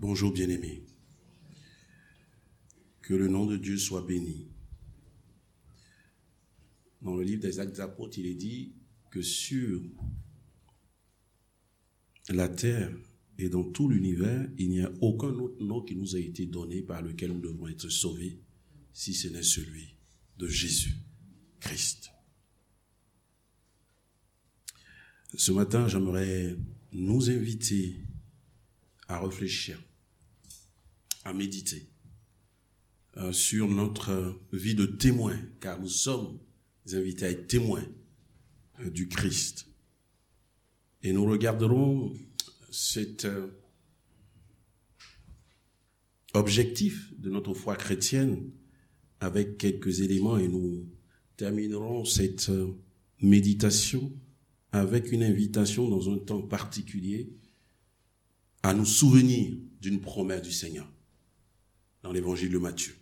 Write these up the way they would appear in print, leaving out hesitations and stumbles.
Bonjour bien-aimés. Que le nom de Dieu soit béni. Dans le livre des Actes des Apôtres, il est dit que sur la terre et dans tout l'univers, il n'y a aucun autre nom qui nous a été donné par lequel nous devons être sauvés, si ce n'est celui de Jésus-Christ. Ce matin, j'aimerais nous inviter à réfléchir, à méditer sur notre vie de témoin, car nous sommes invités à être témoins du Christ. Et nous regarderons cet objectif de notre foi chrétienne avec quelques éléments et nous terminerons cette méditation avec une invitation dans un temps particulier à nous souvenir d'une promesse du Seigneur dans l'évangile de Matthieu.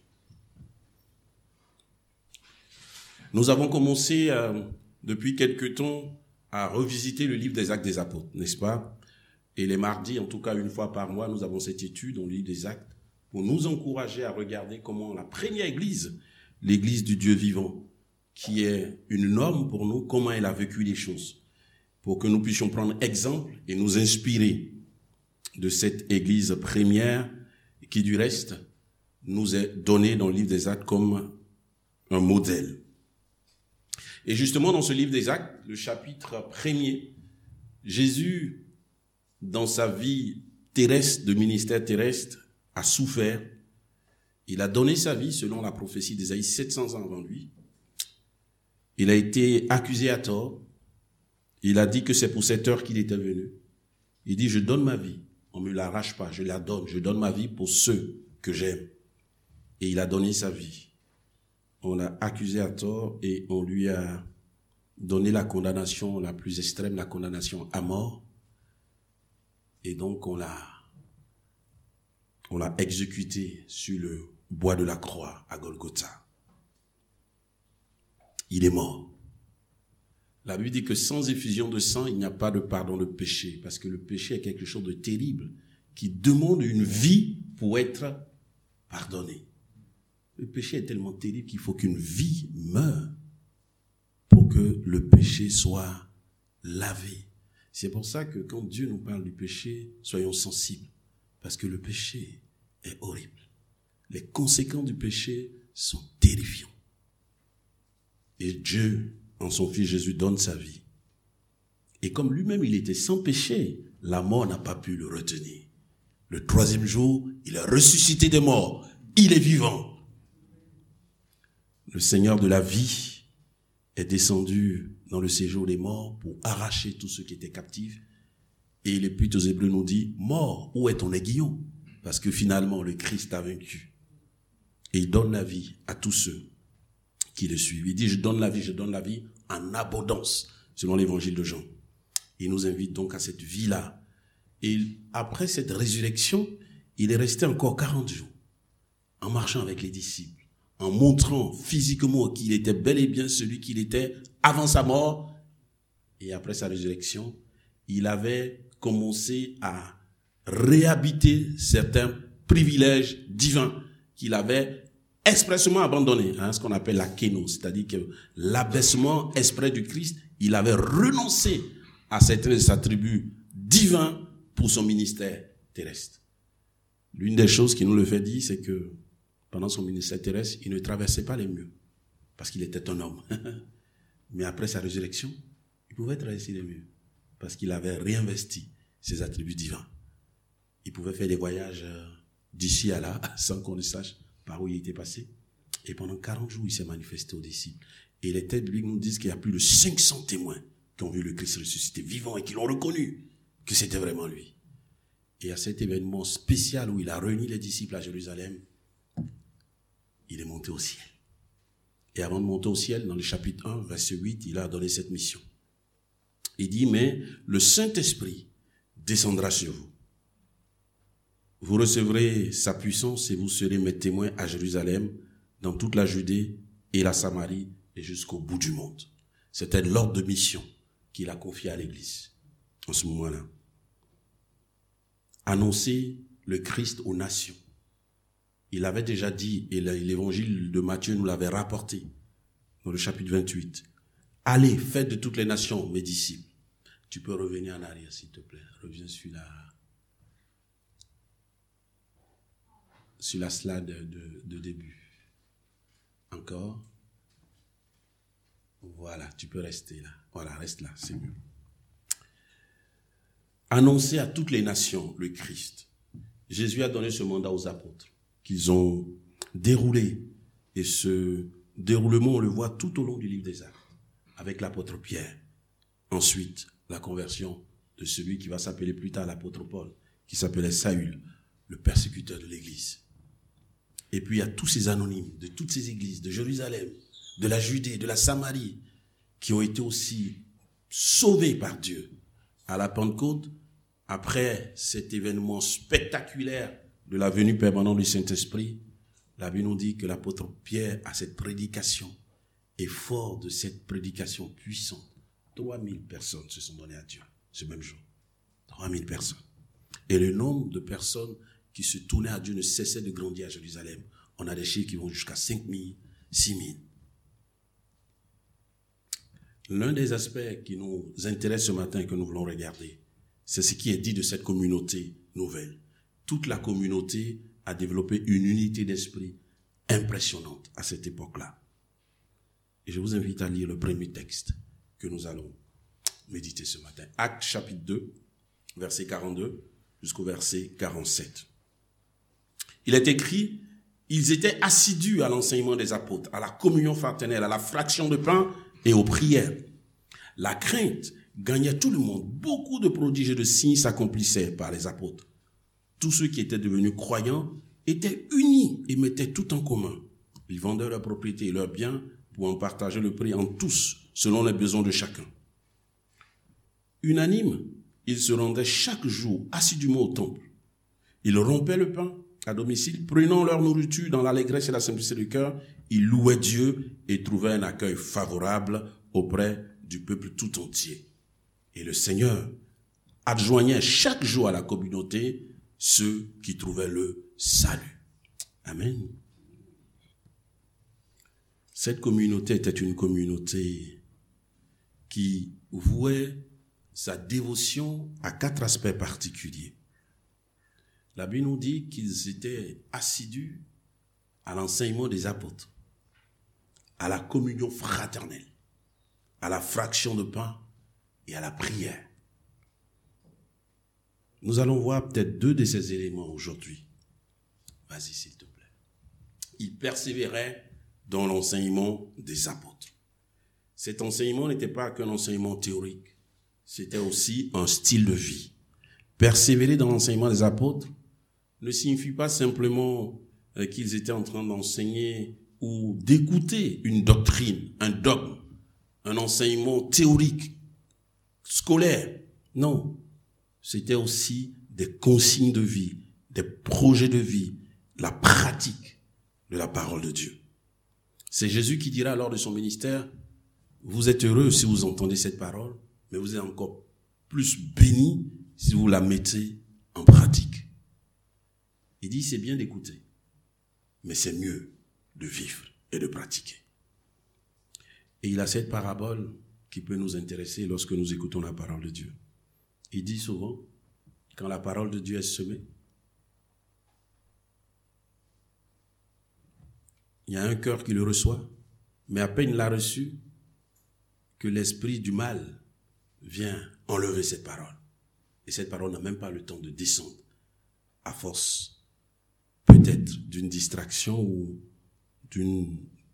Nous avons commencé depuis quelque temps à revisiter le livre des Actes des Apôtres, n'est-ce pas? Et les mardis, en tout cas une fois par mois, nous avons cette étude dans le livre des Actes pour nous encourager à regarder comment la première église, l'église du Dieu vivant, qui est une norme pour nous, comment elle a vécu les choses, pour que nous puissions prendre exemple et nous inspirer de cette église première qui, du reste, nous est donnée dans le livre des Actes comme un modèle. Et justement, dans ce livre des Actes, le chapitre 1er, Jésus, dans sa vie terrestre, de ministère terrestre, a souffert. Il a donné sa vie selon la prophétie d'Ésaïe 700 ans avant lui. Il a été accusé à tort. Il a dit que c'est pour cette heure qu'il était venu. Il dit, je donne ma vie. On ne me l'arrache pas, je la donne. Je donne ma vie pour ceux que j'aime. Et il a donné sa vie. On l'a accusé à tort et on lui a donné la condamnation la plus extrême, la condamnation à mort. Et donc on l'a exécuté sur le bois de la croix à Golgotha. Il est mort. La Bible dit que sans effusion de sang, il n'y a pas de pardon de péché, parce que le péché est quelque chose de terrible qui demande une vie pour être pardonné. Le péché est tellement terrible qu'il faut qu'une vie meure pour que le péché soit lavé. C'est pour ça que quand Dieu nous parle du péché, soyons sensibles, parce que le péché est horrible. Les conséquences du péché sont terrifiants. Et Dieu, en son Fils Jésus, donne sa vie. Et comme lui-même, il était sans péché, la mort n'a pas pu le retenir. Le troisième jour, il a ressuscité des morts. Il est vivant. Le Seigneur de la vie est descendu dans le séjour des morts pour arracher tous ceux qui étaient captifs. Et l'Épître aux Hébreux nous dit, mort, où est ton aiguillon? Parce que finalement, le Christ a vaincu. Et il donne la vie à tous ceux qui le suivent. Il dit, je donne la vie en abondance, selon l'évangile de Jean. Il nous invite donc à cette vie-là. Et après cette résurrection, il est resté encore 40 jours, en marchant avec les disciples, en montrant physiquement qu'il était bel et bien celui qu'il était avant sa mort. Et après sa résurrection, il avait commencé à réhabiter certains privilèges divins qu'il avait expressément abandonnés, ce qu'on appelle la kénos, c'est-à-dire que l'abaissement exprès du Christ, il avait renoncé à certains des attributs divins pour son ministère terrestre. L'une des choses qui nous le fait dire, c'est que pendant son ministère terrestre, il ne traversait pas les murs, parce qu'il était un homme. Mais après sa résurrection, il pouvait traverser les murs, parce qu'il avait réinvesti ses attributs divins. Il pouvait faire des voyages d'ici à là, sans qu'on ne sache par où il était passé. Et pendant 40 jours, il s'est manifesté aux disciples. Et les têtes bibliques nous disent qu'il y a plus de 500 témoins qui ont vu le Christ ressuscité vivant et qui l'ont reconnu, que c'était vraiment lui. Et à cet événement spécial où il a réuni les disciples à Jérusalem, il est monté au ciel. Et avant de monter au ciel, dans le chapitre 1, verset 8, il a donné cette mission. Il dit, mais le Saint-Esprit descendra sur vous. Vous recevrez sa puissance et vous serez mes témoins à Jérusalem, dans toute la Judée et la Samarie et jusqu'au bout du monde. C'était l'ordre de mission qu'il a confié à l'Église en ce moment-là. Annoncer le Christ aux nations. Il avait déjà dit, et l'évangile de Matthieu nous l'avait rapporté, dans le chapitre 28. Allez, faites de toutes les nations mes disciples. Tu peux revenir en arrière, s'il te plaît. Reviens sur la slide de début. Encore. Voilà, tu peux rester là. Voilà, reste là, c'est mieux. Annoncer à toutes les nations le Christ. Jésus a donné ce mandat aux apôtres, qu'ils ont déroulé. Et ce déroulement, on le voit tout au long du livre des Actes, avec l'apôtre Pierre. Ensuite, la conversion de celui qui va s'appeler plus tard l'apôtre Paul, qui s'appelait Saül, le persécuteur de l'église. Et puis il y a tous ces anonymes de toutes ces églises, de Jérusalem, de la Judée, de la Samarie, qui ont été aussi sauvés par Dieu. À la Pentecôte, après cet événement spectaculaire de la venue permanente du Saint-Esprit, la Bible nous dit que l'apôtre Pierre a cette prédication, et fort de cette prédication puissante, 3000 personnes se sont données à Dieu ce même jour. 3000 personnes. Et le nombre de personnes qui se tournaient à Dieu ne cessait de grandir à Jérusalem. On a des chiffres qui vont jusqu'à 5000, 6000. L'un des aspects qui nous intéresse ce matin et que nous voulons regarder, c'est ce qui est dit de cette communauté nouvelle. Toute la communauté a développé une unité d'esprit impressionnante à cette époque-là. Et je vous invite à lire le premier texte que nous allons méditer ce matin. Actes chapitre 2, verset 42 jusqu'au verset 47. Il est écrit, ils étaient assidus à l'enseignement des apôtres, à la communion fraternelle, à la fraction de pain et aux prières. La crainte gagnait tout le monde. Beaucoup de prodiges et de signes s'accomplissaient par les apôtres. Tous ceux qui étaient devenus croyants étaient unis et mettaient tout en commun. Ils vendaient leurs propriétés et leurs biens pour en partager le prix en tous, selon les besoins de chacun. Unanimes, ils se rendaient chaque jour assidûment au temple. Ils rompaient le pain à domicile, prenant leur nourriture dans l'allégresse et la simplicité du cœur. Ils louaient Dieu et trouvaient un accueil favorable auprès du peuple tout entier. Et le Seigneur adjoignait chaque jour à la communauté ceux qui trouvaient le salut. Amen. Cette communauté était une communauté qui vouait sa dévotion à 4 aspects particuliers. La Bible nous dit qu'ils étaient assidus à l'enseignement des apôtres, à la communion fraternelle, à la fraction de pain et à la prière. Nous allons voir peut-être 2 de ces éléments aujourd'hui. Vas-y, s'il te plaît. Ils persévéraient dans l'enseignement des apôtres. Cet enseignement n'était pas qu'un enseignement théorique. C'était aussi un style de vie. Persévérer dans l'enseignement des apôtres ne signifie pas simplement qu'ils étaient en train d'enseigner ou d'écouter une doctrine, un dogme, un enseignement théorique, scolaire. Non, c'était aussi des consignes de vie, des projets de vie, la pratique de la parole de Dieu. C'est Jésus qui dira lors de son ministère, vous êtes heureux si vous entendez cette parole, mais vous êtes encore plus bénis si vous la mettez en pratique. Il dit, c'est bien d'écouter, mais c'est mieux de vivre et de pratiquer. Et il a cette parabole qui peut nous intéresser lorsque nous écoutons la parole de Dieu. Il dit souvent, quand la parole de Dieu est semée, il y a un cœur qui le reçoit, mais à peine il l'a reçu que l'esprit du mal vient enlever cette parole. Et cette parole n'a même pas le temps de descendre, à force peut-être d'une distraction ou d'une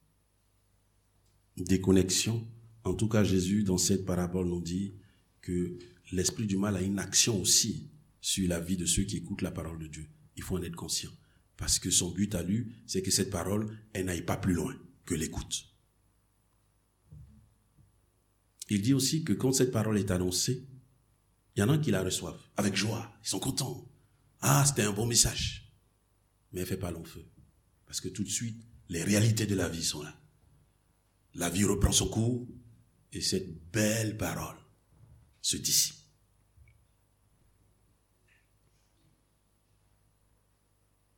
déconnexion. En tout cas, Jésus, dans cette parabole, nous dit que l'esprit du mal a une action aussi sur la vie de ceux qui écoutent la parole de Dieu. Il faut en être conscient. Parce que son but à lui, c'est que cette parole, elle n'aille pas plus loin que l'écoute. Il dit aussi que quand cette parole est annoncée, il y en a qui la reçoivent avec joie. Ils sont contents. Ah, c'était un bon message. Mais elle ne fait pas long feu. Parce que tout de suite, les réalités de la vie sont là. La vie reprend son cours et cette belle parole se dissipe.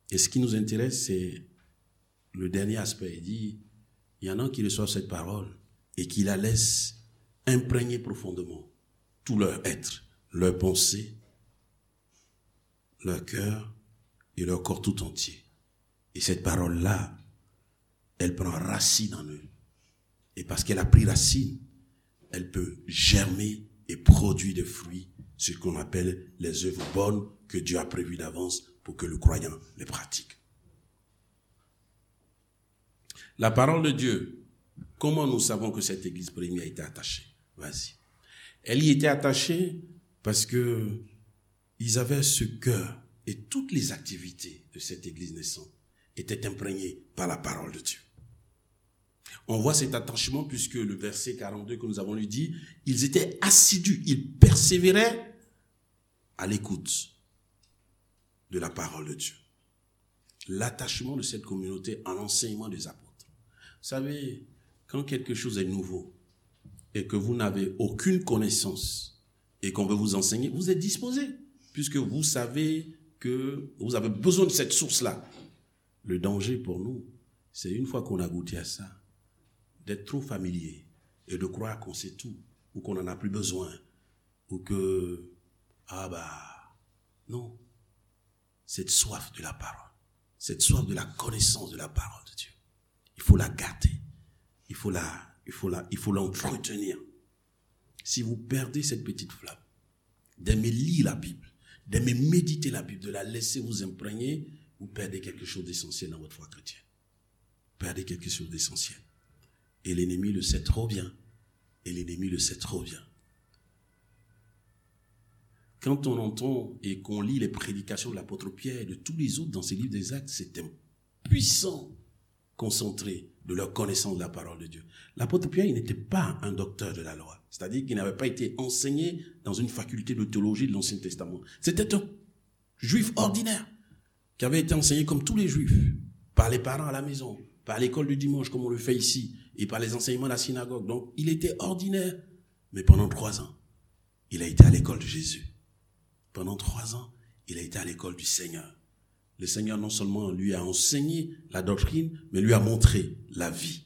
Et ce qui nous intéresse, c'est le dernier aspect. Il dit, il y en a qui reçoivent cette parole et qui la laissent imprégner profondément tout leur être, leur pensée, leur cœur et leur corps tout entier. Et cette parole-là, elle prend racine en eux. Et parce qu'elle a pris racine, elle peut germer et produire des fruits, ce qu'on appelle les œuvres bonnes que Dieu a prévues d'avance pour que le croyant les pratique. La parole de Dieu, comment nous savons que cette église première a été attachée? Vas-y. Elle y était attachée parce que ils avaient ce cœur et toutes les activités de cette église naissante étaient imprégnées par la parole de Dieu. On voit cet attachement puisque le verset 42 que nous avons lu dit, ils étaient assidus, ils persévéraient à l'écoute de la parole de Dieu. L'attachement de cette communauté à l'enseignement des apôtres. Vous savez, quand quelque chose est nouveau et que vous n'avez aucune connaissance et qu'on veut vous enseigner, vous êtes disposé puisque vous savez que vous avez besoin de cette source-là. Le danger pour nous, c'est une fois qu'on a goûté à ça, d'être trop familier et de croire qu'on sait tout ou qu'on n'en a plus besoin ou que, non. Cette soif de la parole, cette soif de la connaissance de la parole de Dieu, il faut la garder, il faut l'entretenir. Si vous perdez cette petite flamme, d'aimer lire la Bible, d'aimer méditer la Bible, de la laisser vous imprégner, vous perdez quelque chose d'essentiel dans votre foi chrétienne. Vous perdez quelque chose d'essentiel. Et l'ennemi le sait trop bien. Et l'ennemi le sait trop bien. Quand on entend et qu'on lit les prédications de l'apôtre Pierre et de tous les autres dans ces livres des Actes, c'est un puissant concentré de leur connaissance de la parole de Dieu. L'apôtre Pierre, il n'était pas un docteur de la loi. C'est-à-dire qu'il n'avait pas été enseigné dans une faculté de théologie de l'Ancien Testament. C'était un juif ordinaire qui avait été enseigné comme tous les juifs, par les parents à la maison, par l'école du dimanche comme on le fait ici, et par les enseignements de la synagogue. Donc, il était ordinaire. Mais pendant 3 ans, il a été à l'école de Jésus. Pendant 3 ans, il a été à l'école du Seigneur. Le Seigneur non seulement lui a enseigné la doctrine, mais lui a montré la vie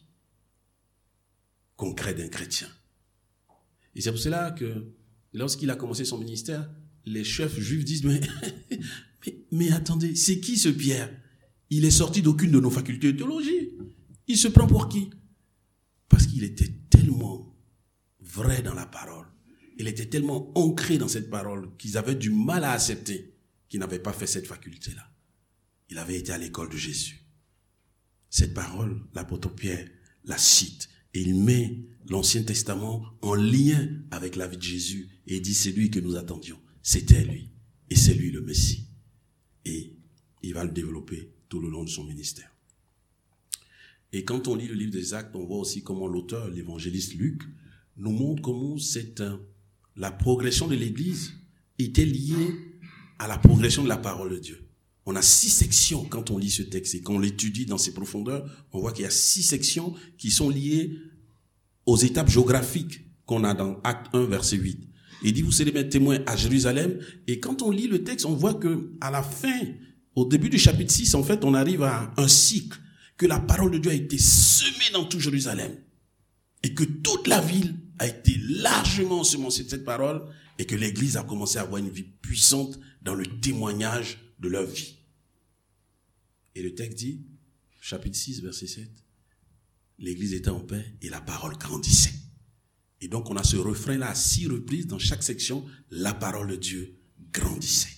concrète d'un chrétien. Et c'est pour cela que lorsqu'il a commencé son ministère, les chefs juifs disent, mais attendez, c'est qui ce Pierre? Il est sorti d'aucune de nos facultés de théologie. Il se prend pour qui? Parce qu'il était tellement vrai dans la parole. Il était tellement ancré dans cette parole qu'ils avaient du mal à accepter qu'il n'avait pas fait cette faculté-là. Il avait été à l'école de Jésus. Cette parole, l'apôtre Pierre la cite et il met l'Ancien Testament en lien avec la vie de Jésus et il dit c'est lui que nous attendions. C'était lui et c'est lui le Messie. Et il va le développer tout le long de son ministère. Et quand on lit le livre des Actes, on voit aussi comment l'auteur, l'évangéliste Luc, nous montre comment la progression de l'Église était liée à la progression de la parole de Dieu. On a 6 sections quand on lit ce texte et quand on l'étudie dans ses profondeurs, on voit qu'il y a 6 sections qui sont liées aux étapes géographiques qu'on a dans Acte 1, verset 8. Il dit, vous serez mes témoins à Jérusalem. Et quand on lit le texte, on voit que à la fin, au début du chapitre 6, en fait, on arrive à un cycle que la parole de Dieu a été semée dans tout Jérusalem et que toute la ville a été largement ensemencée de cette parole et que l'Église a commencé à avoir une vie puissante dans le témoignage de leur vie. Et le texte dit, chapitre 6, verset 7, l'Église était en paix et la parole grandissait. Et donc on a ce refrain-là à 6 reprises dans chaque section, la parole de Dieu grandissait.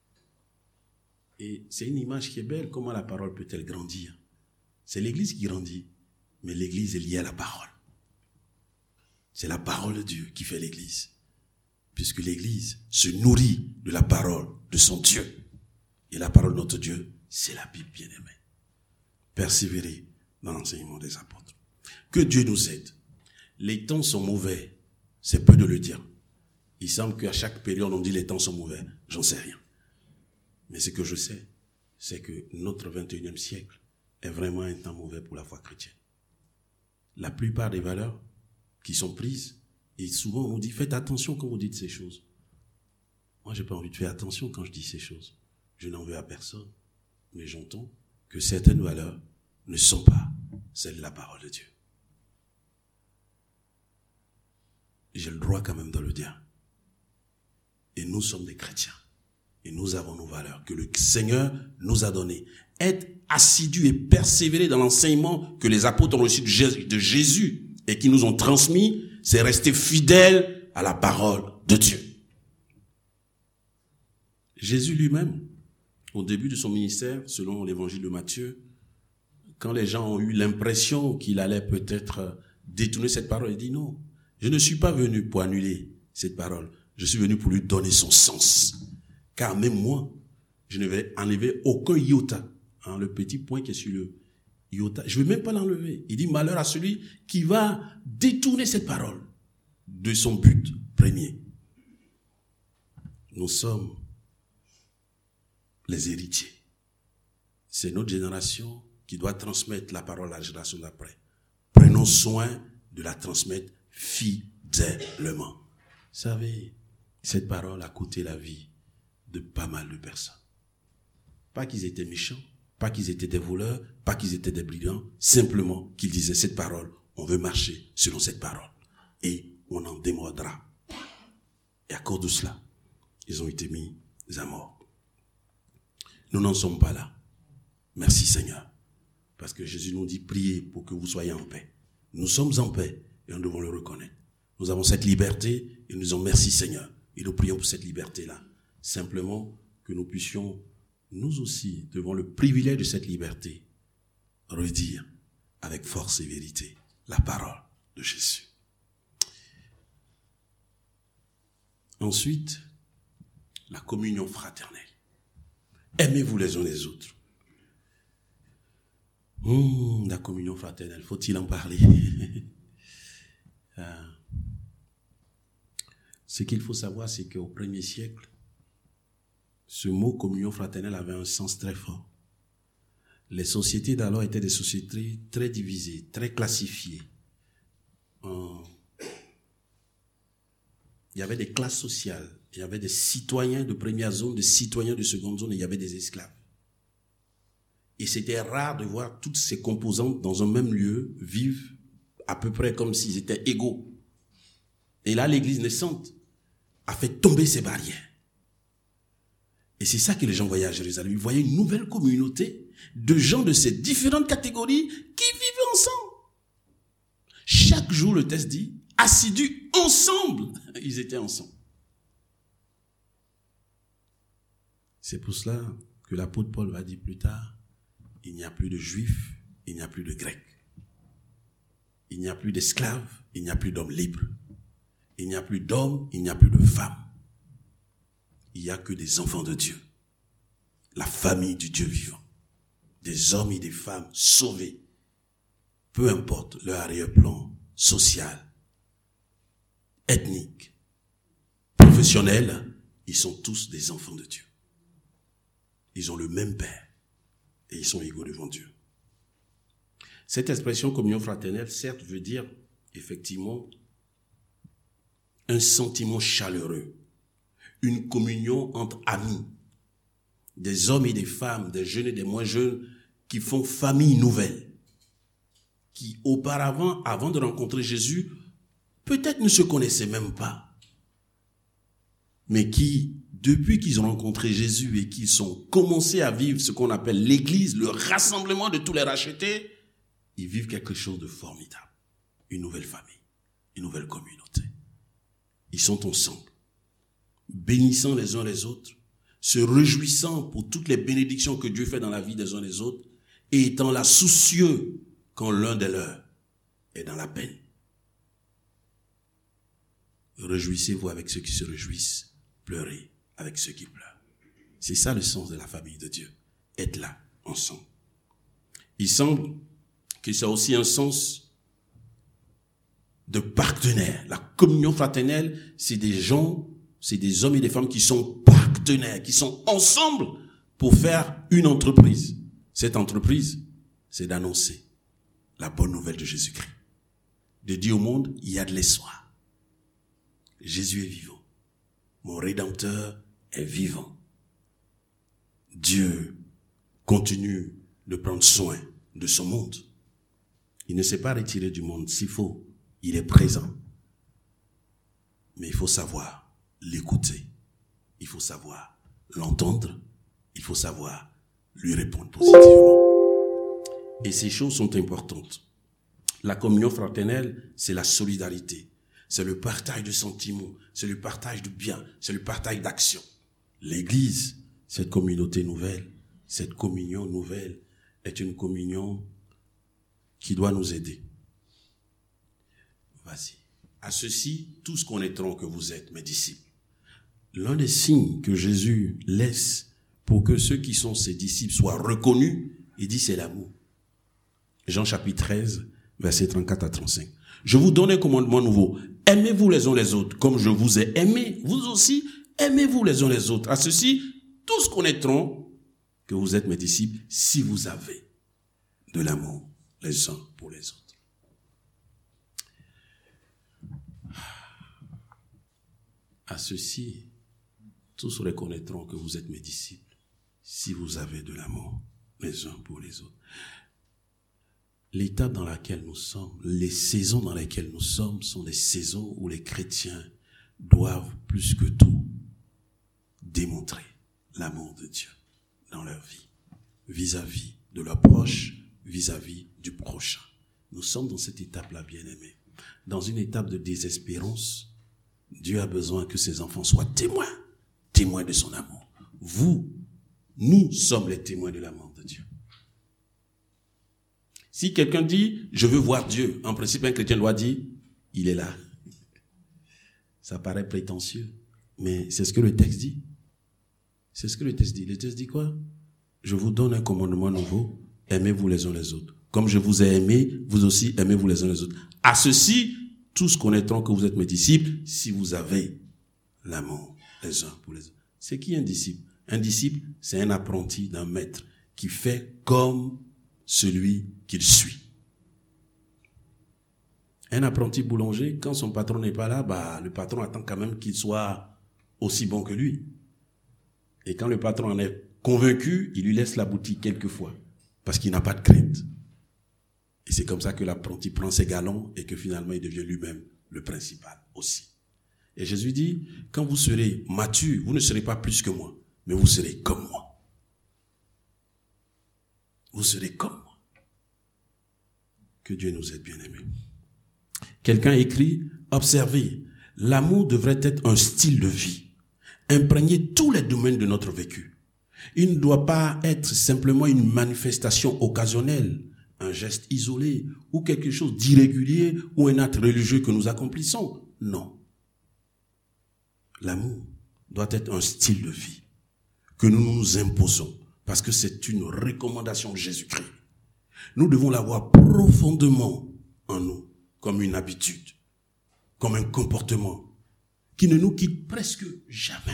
Et c'est une image qui est belle, comment la parole peut-elle grandir? C'est l'Église qui grandit, mais l'Église est liée à la parole. C'est la parole de Dieu qui fait l'Église, puisque l'Église se nourrit de la parole de son Dieu. Et la parole de notre Dieu, c'est la Bible bien-aimée. Persévérer dans l'enseignement des apôtres. Que Dieu nous aide. Les temps sont mauvais, c'est peu de le dire. Il semble qu'à chaque période, on dit les temps sont mauvais. J'en sais rien. Mais ce que je sais, c'est que notre 21e siècle est vraiment un temps mauvais pour la foi chrétienne. La plupart des valeurs qui sont prises, et souvent on dit, faites attention quand vous dites ces choses. Moi, j'ai pas envie de faire attention quand je dis ces choses. Je n'en veux à personne. mais j'entends que certaines valeurs ne sont pas celles de la parole de Dieu. J'ai le droit quand même de le dire. Et nous sommes des chrétiens. Et nous avons nos valeurs que le Seigneur nous a données. Être assidus et persévérer dans l'enseignement que les apôtres ont reçu de Jésus et qui nous ont transmis, c'est rester fidèle à la parole de Dieu. Jésus lui-même, au début de son ministère, selon l'évangile de Matthieu, quand les gens ont eu l'impression qu'il allait peut-être détourner cette parole, il dit non, je ne suis pas venu pour annuler cette parole, je suis venu pour lui donner son sens. Car même moi, je ne vais enlever aucun iota. Le petit point qui est sur le iota, je ne vais même pas l'enlever. Il dit malheur à celui qui va détourner cette parole de son but premier. Nous sommes les héritiers. C'est notre génération qui doit transmettre la parole à la génération d'après. Prenons soin de la transmettre fidèlement. Vous savez, cette parole a coûté la vie de pas mal de personnes. Pas qu'ils étaient méchants, pas qu'ils étaient des voleurs, pas qu'ils étaient des brigands, simplement qu'ils disaient cette parole, on veut marcher selon cette parole. Et on en démordra. Et à cause de cela, ils ont été mis à mort. Nous n'en sommes pas là. Merci Seigneur. Parce que Jésus nous dit, priez pour que vous soyez en paix. Nous sommes en paix et nous devons le reconnaître. Nous avons cette liberté et nous disons merci Seigneur. Et nous prions pour cette liberté-là. Simplement que nous puissions, nous aussi, devant le privilège de cette liberté, redire avec force et vérité la parole de Jésus. Ensuite, la communion fraternelle. Aimez-vous les uns les autres. La communion fraternelle, faut-il en parler? Ce qu'il faut savoir, c'est qu'au 1er siècle, ce mot communion fraternelle avait un sens très fort. Les sociétés d'alors étaient des sociétés très divisées, très classifiées. Il y avait des classes sociales, il y avait des citoyens de première zone, des citoyens de seconde zone, et il y avait des esclaves. Et c'était rare de voir toutes ces composantes dans un même lieu vivre à peu près comme s'ils étaient égaux. Et là, l'Église naissante a fait tomber ces barrières. Et c'est ça que les gens voyaient à Jérusalem. Ils voyaient une nouvelle communauté de gens de ces différentes catégories qui vivaient ensemble. Chaque jour, le texte dit, assidus ensemble. Ils étaient ensemble. C'est pour cela que l'apôtre Paul va dire plus tard, il n'y a plus de juifs, il n'y a plus de grecs. Il n'y a plus d'esclaves, il n'y a plus d'hommes libres. Il n'y a plus d'hommes, il n'y a plus de femmes. Il n'y a que des enfants de Dieu. La famille du Dieu vivant. Des hommes et des femmes sauvés. Peu importe leur arrière-plan social, ethnique, professionnel, ils sont tous des enfants de Dieu. Ils ont le même Père et ils sont égaux devant Dieu. Cette expression communion fraternelle, certes, veut dire effectivement un sentiment chaleureux, une communion entre amis, des hommes et des femmes, des jeunes et des moins jeunes qui font famille nouvelle, qui auparavant, avant de rencontrer Jésus, peut-être ne se connaissaient même pas, mais qui, depuis qu'ils ont rencontré Jésus et qu'ils ont commencé à vivre ce qu'on appelle l'Église, le rassemblement de tous les rachetés, ils vivent quelque chose de formidable. Une nouvelle famille, une nouvelle communauté. Ils sont ensemble, bénissant les uns les autres, se réjouissant pour toutes les bénédictions que Dieu fait dans la vie des uns les autres, et étant là soucieux quand l'un des leurs est dans la peine. Réjouissez-vous avec ceux qui se réjouissent, pleurez avec ceux qui pleurent. C'est ça le sens de la famille de Dieu, être là, ensemble. Il semble que ça a aussi un sens de partenaire. La communion fraternelle, c'est des gens, c'est des hommes et des femmes qui sont partenaires, qui sont ensemble pour faire une entreprise. Cette entreprise, c'est d'annoncer la bonne nouvelle de Jésus-Christ. De dire au monde, il y a de l'espoir. Jésus est vivant. Mon Rédempteur est vivant. Dieu continue de prendre soin de son monde. Il ne s'est pas retiré du monde. S'il faut, il est présent. Mais il faut savoir l'écouter. Il faut savoir l'entendre. Il faut savoir lui répondre positivement. Et ces choses sont importantes. La communion fraternelle, c'est la solidarité. C'est le partage de sentiments. C'est le partage de biens. C'est le partage d'actions. L'Église, cette communauté nouvelle, cette communion nouvelle, est une communion qui doit nous aider. Vas-y. À ceci, tous connaîtront que vous êtes mes disciples. L'un des signes que Jésus laisse pour que ceux qui sont ses disciples soient reconnus, il dit c'est l'amour. Jean chapitre 13, versets 34 à 35. Je vous donne un commandement nouveau. Aimez-vous les uns les autres comme je vous ai aimé. Vous aussi, aimez-vous les uns les autres. À ceci, tous connaîtront que vous êtes mes disciples si vous avez de l'amour les uns pour les autres. À ceci, tous reconnaîtront que vous êtes mes disciples si vous avez de l'amour les uns pour les autres. L'étape dans laquelle nous sommes, les saisons dans lesquelles nous sommes sont des saisons où les chrétiens doivent plus que tout démontrer l'amour de Dieu dans leur vie, vis-à-vis de leurs proches, vis-à-vis du prochain. Nous sommes dans cette étape-là, bien-aimés. Dans une étape de désespérance, Dieu a besoin que ses enfants soient témoins de son amour. Nous sommes les témoins de l'amour de Dieu. Si quelqu'un dit, je veux voir Dieu, en principe, un chrétien doit dire, il est là. Ça paraît prétentieux, mais c'est ce que le texte dit. C'est ce que le texte dit. Le texte dit quoi? Je vous donne un commandement nouveau, aimez-vous les uns les autres. Comme je vous ai aimé, vous aussi aimez-vous les uns les autres. À ceci, tous connaîtront que vous êtes mes disciples si vous avez l'amour les uns pour les autres. C'est qui un disciple? Un disciple, c'est un apprenti d'un maître qui fait comme celui qu'il suit. Un apprenti boulanger, quand son patron n'est pas là, le patron attend quand même qu'il soit aussi bon que lui. Et quand le patron en est convaincu, il lui laisse la boutique quelquefois, parce qu'il n'a pas de crainte. Et c'est comme ça que l'apprenti prend ses galons et que finalement il devient lui-même le principal aussi. Et Jésus dit, quand vous serez mature, vous ne serez pas plus que moi, mais vous serez comme moi. Vous serez comme moi. Que Dieu nous aide, bien-aimés. Quelqu'un écrit, observez, l'amour devrait être un style de vie, imprégner tous les domaines de notre vécu. Il ne doit pas être simplement une manifestation occasionnelle, un geste isolé ou quelque chose d'irrégulier ou un acte religieux que nous accomplissons. Non. L'amour doit être un style de vie que nous nous imposons parce que c'est une recommandation de Jésus-Christ. Nous devons l'avoir profondément en nous, comme une habitude, comme un comportement qui ne nous quitte presque jamais,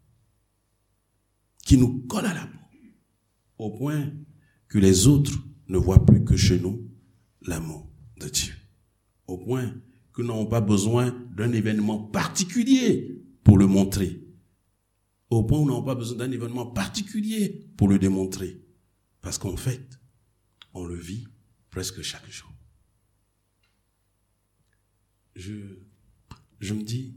qui nous colle à la peau, au point que les autres ne voient plus que chez nous l'amour de Dieu. Au point que nous n'avons pas besoin d'un événement particulier pour le montrer. Au point où nous n'avons pas besoin d'un événement particulier pour le démontrer. Parce qu'en fait, on le vit presque chaque jour. Je me dis,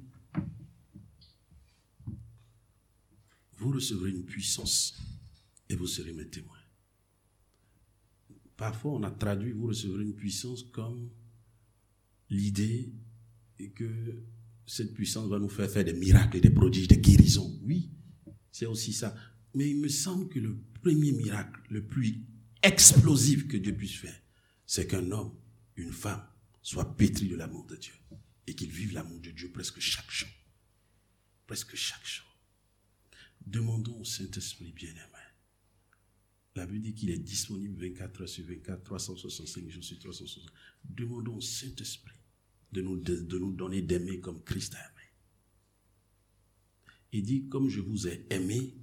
vous recevrez une puissance et vous serez mes témoins. Parfois, on a traduit, vous recevrez une puissance comme l'idée que cette puissance va nous faire des miracles, des prodiges, des guérisons. Oui, c'est aussi ça. Mais il me semble que le premier miracle, le plus explosif que Dieu puisse faire, c'est qu'un homme, une femme, soit pétri de l'amour de Dieu et qu'ils vivent l'amour de Dieu presque chaque jour. Presque chaque jour. Demandons au Saint-Esprit bien-aimé. La Bible dit qu'il est disponible 24 heures sur 24, 365 jours sur 365. Demandons au Saint-Esprit de nous donner d'aimer comme Christ a aimé. Il dit, comme je vous ai aimé,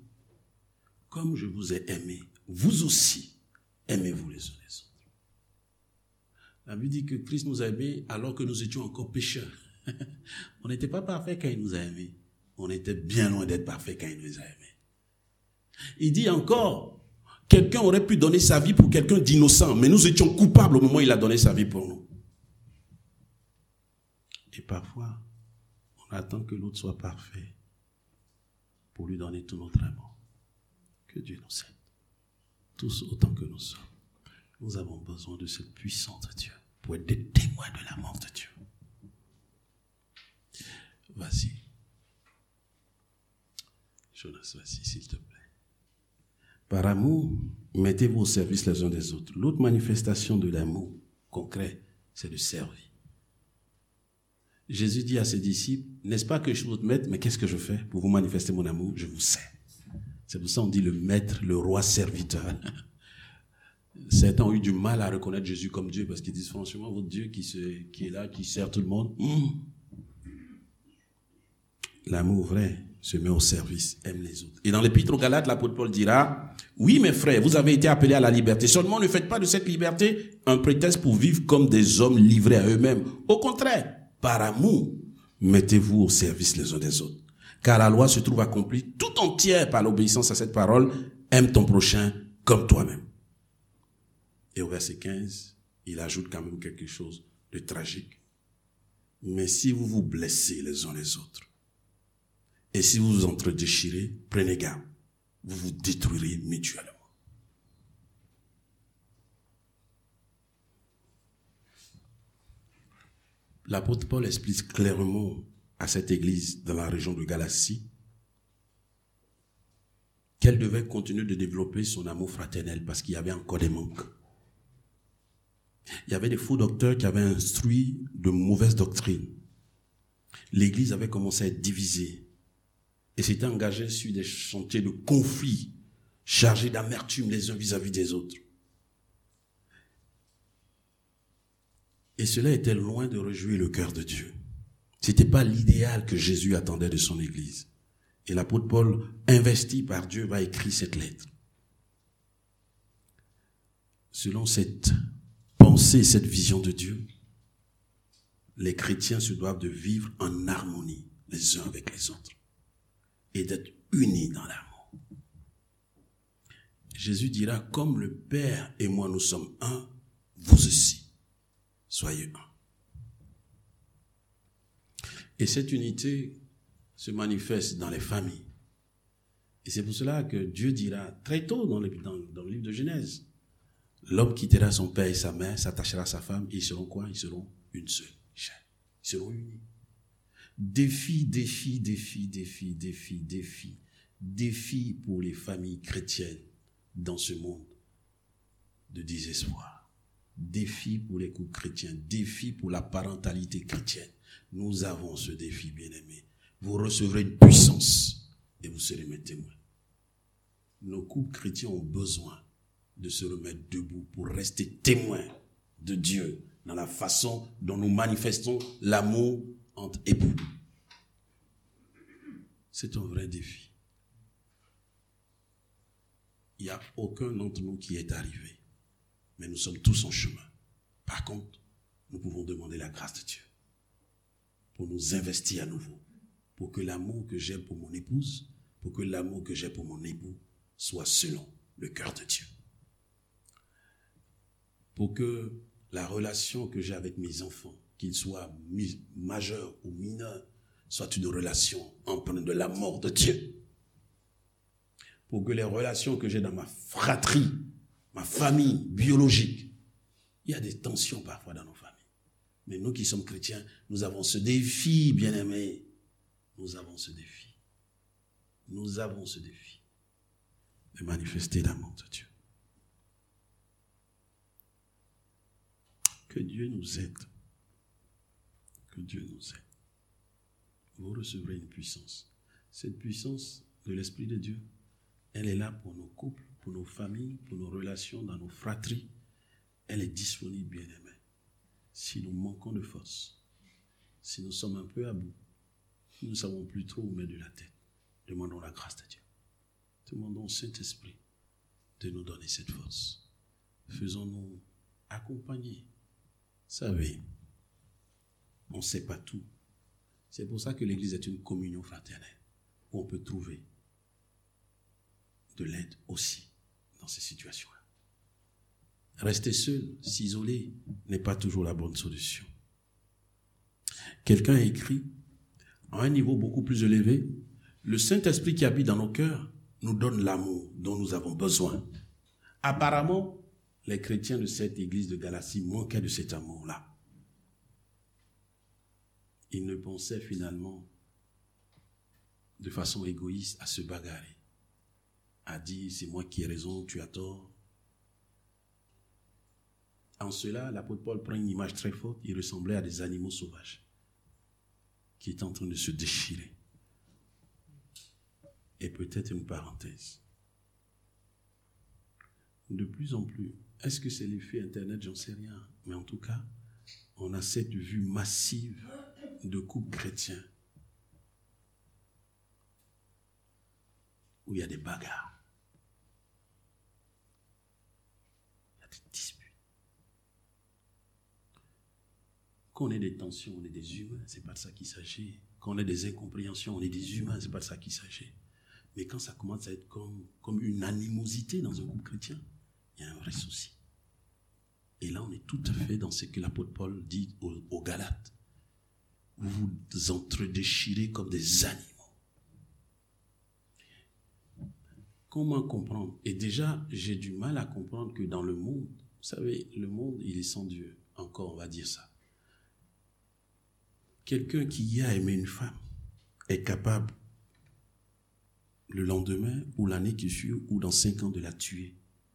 vous aussi, aimez-vous les uns les autres. La Bible dit que Christ nous a aimés alors que nous étions encore pécheurs. On n'était pas parfaits quand il nous a aimés. On était bien loin d'être parfaits quand il nous a aimés. Il dit encore Quelqu'un aurait pu donner sa vie pour quelqu'un d'innocent, mais nous étions coupables au moment où il a donné sa vie pour nous. Et parfois, on attend que l'autre soit parfait pour lui donner tout notre amour. Que Dieu nous aide. Tous autant que nous sommes. Nous avons besoin de cette puissance de Dieu pour être des témoins de l'amour de Dieu. Vas-y. Jonas, vas-y, s'il te plaît. Par amour, mettez-vous au service les uns des autres. L'autre manifestation de l'amour concret, c'est de servir. Jésus dit à ses disciples, n'est-ce pas que je suis votre maître, mais qu'est-ce que je fais pour vous manifester mon amour? Je vous sers. C'est pour ça qu'on dit le maître, le roi serviteur. Certains ont eu du mal à reconnaître Jésus comme Dieu parce qu'ils disent franchement, votre Dieu qui est là, qui sert tout le monde. L'amour vrai se met au service, aime les autres. Et dans l'Épître aux Galates, l'apôtre Paul dira, oui mes frères, vous avez été appelés à la liberté. Seulement ne faites pas de cette liberté un prétexte pour vivre comme des hommes livrés à eux-mêmes. Au contraire, par amour, mettez-vous au service les uns des autres. Car la loi se trouve accomplie tout entière par l'obéissance à cette parole, aime ton prochain comme toi-même. Et au verset 15, il ajoute quand même quelque chose de tragique. Mais si vous vous blessez les uns les autres, et si vous vous entre-déchirez, prenez garde, vous vous détruirez mutuellement. L'apôtre Paul explique clairement à cette église dans la région de Galatie qu'elle devait continuer de développer son amour fraternel parce qu'il y avait encore des manques. Il y avait des faux docteurs qui avaient instruit de mauvaises doctrines. L'église avait commencé à être divisée et s'était engagée sur des chantiers de conflits chargés d'amertume les uns vis-à-vis des autres. Et cela était loin de réjouir le cœur de Dieu. C'était pas l'idéal que Jésus attendait de son église. Et l'apôtre Paul, investi par Dieu, va écrire cette lettre. Selon cette pensée, cette vision de Dieu, les chrétiens se doivent de vivre en harmonie les uns avec les autres et d'être unis dans l'amour. Jésus dira, comme le Père et moi nous sommes un, vous aussi, soyez un. Et cette unité se manifeste dans les familles. Et c'est pour cela que Dieu dira très tôt dans le livre de Genèse, l'homme quittera son père et sa mère, s'attachera à sa femme, et ils seront quoi? Ils seront une seule chair. Ils seront unis. Défi pour les familles chrétiennes dans ce monde de désespoir. Défi pour les couples chrétiens. Défi pour la parentalité chrétienne. Nous avons ce défi, bien-aimés. Vous recevrez une puissance et vous serez mes témoins. Nos couples chrétiens ont besoin de se remettre debout pour rester témoins de Dieu dans la façon dont nous manifestons l'amour entre époux. C'est un vrai défi. Il n'y a aucun d'entre nous qui est arrivé, mais nous sommes tous en chemin. Par contre, nous pouvons demander la grâce de Dieu pour nous investir à nouveau, pour que l'amour que j'ai pour mon épouse, pour que l'amour que j'ai pour mon époux soit selon le cœur de Dieu. Pour que la relation que j'ai avec mes enfants, qu'ils soient majeurs ou mineurs, soit une relation empreinte de l'amour de Dieu. Pour que les relations que j'ai dans ma fratrie, ma famille biologique, il y a des tensions parfois dans nos familles. Mais nous qui sommes chrétiens, nous avons ce défi, bien-aimés. Nous avons ce défi. Nous avons ce défi de manifester l'amour de Dieu. Que Dieu nous aide. Que Dieu nous aide. Vous recevrez une puissance. Cette puissance de l'Esprit de Dieu, elle est là pour nos couples, pour nos familles, pour nos relations, dans nos fratries. Elle est disponible, bien-aimés. Si nous manquons de force, si nous sommes un peu à bout, si nous ne savons plus trop où mettre de la tête, demandons la grâce de Dieu. Demandons au Saint-Esprit de nous donner cette force. Faisons-nous accompagner. Vous savez, on ne sait pas tout. C'est pour ça que l'Église est une communion fraternelle où on peut trouver de l'aide aussi dans ces situations. Rester seul, s'isoler, n'est pas toujours la bonne solution. Quelqu'un a écrit, à un niveau beaucoup plus élevé, le Saint-Esprit qui habite dans nos cœurs nous donne l'amour dont nous avons besoin. Apparemment, les chrétiens de cette église de Galatie manquaient de cet amour-là. Ils ne pensaient finalement de façon égoïste à se bagarrer, à dire c'est moi qui ai raison, tu as tort. En cela, l'apôtre Paul prend une image très forte, il ressemblait à des animaux sauvages qui étaient en train de se déchirer. Et peut-être une parenthèse. De plus en plus, est-ce que c'est l'effet Internet? J'en sais rien. Mais en tout cas, on a cette vue massive de couples chrétiens où il y a des bagarres, il y a des disputes. Quand on a des tensions, on est des humains, c'est pas de ça qu'il s'agit. Quand on a des incompréhensions, on est des humains, c'est pas de ça qu'il s'agit. Mais quand ça commence à être comme une animosité dans un groupe chrétien, il y a un vrai souci. Et là, on est tout à fait dans ce que l'apôtre Paul dit aux Galates. Vous vous entre-déchirez comme des animaux. Comment comprendre? Et déjà, j'ai du mal à comprendre que dans le monde, vous savez, le monde, il est sans Dieu. Encore, on va dire ça. Quelqu'un qui a aimé une femme est capable, le lendemain, ou l'année qui suit, ou dans 5 ans, de la tuer.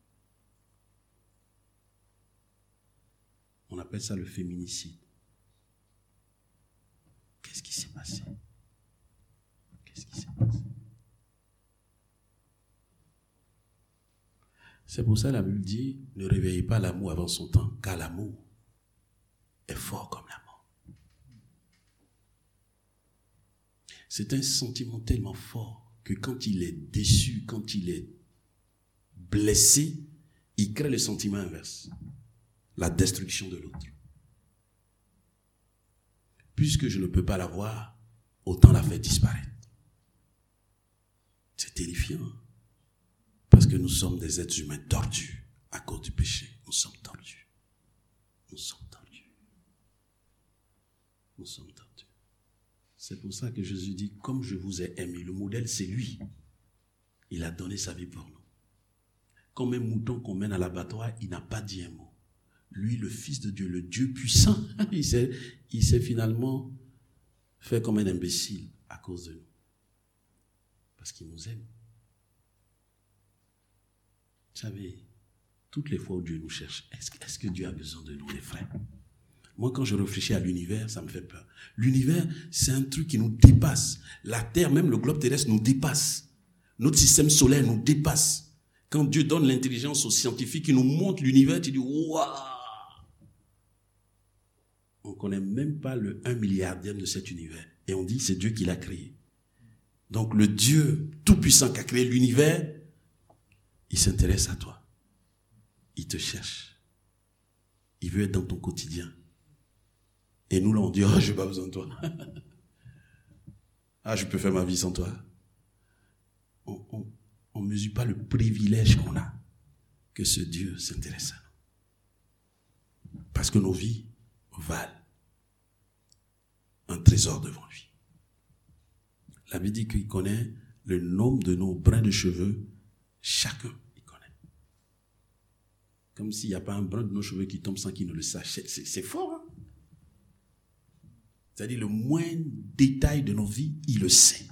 On appelle ça le féminicide. Qu'est-ce qui s'est passé? Qu'est-ce qui s'est passé? C'est pour ça que la Bible dit, ne réveillez pas l'amour avant son temps, car l'amour est fort comme la mort. C'est un sentiment tellement fort que quand il est déçu, quand il est blessé, il crée le sentiment inverse. La destruction de l'autre. Puisque je ne peux pas la voir, autant la faire disparaître. C'est terrifiant. Parce que nous sommes des êtres humains tordus à cause du péché. Nous sommes tordus. Nous sommes tordus. Nous sommes tordus. C'est pour ça que Jésus dit, comme je vous ai aimé, le modèle c'est lui. Il a donné sa vie pour nous. Comme un mouton qu'on mène à l'abattoir, il n'a pas dit un mot. Lui, le Fils de Dieu, le Dieu puissant, il s'est finalement fait comme un imbécile à cause de nous. Parce qu'il nous aime. Vous savez, toutes les fois où Dieu nous cherche, est-ce que Dieu a besoin de nous, les frères? Moi, quand je réfléchis à l'univers, ça me fait peur. L'univers, c'est un truc qui nous dépasse. La Terre, même le globe terrestre, nous dépasse. Notre système solaire nous dépasse. Quand Dieu donne l'intelligence aux scientifiques, qui nous montrent l'univers, tu dis, waouh! On ne connaît même pas le 1 milliardième de cet univers. Et on dit, c'est Dieu qui l'a créé. Donc le Dieu tout-puissant qui a créé l'univers, il s'intéresse à toi. Il te cherche. Il veut être dans ton quotidien. Et nous, là, on dit, oh, je n'ai pas besoin de toi. Ah, je peux faire ma vie sans toi. On ne mesure pas le privilège qu'on a que ce Dieu s'intéresse à nous. Parce que nos vies valent un trésor devant lui. La Bible dit qu'il connaît le nombre de nos brins de cheveux. Chacun, il connaît. Comme s'il n'y a pas un brin de nos cheveux qui tombe sans qu'il ne le sache. C'est fort, hein? C'est-à-dire le moindre détail de nos vies, il le sait.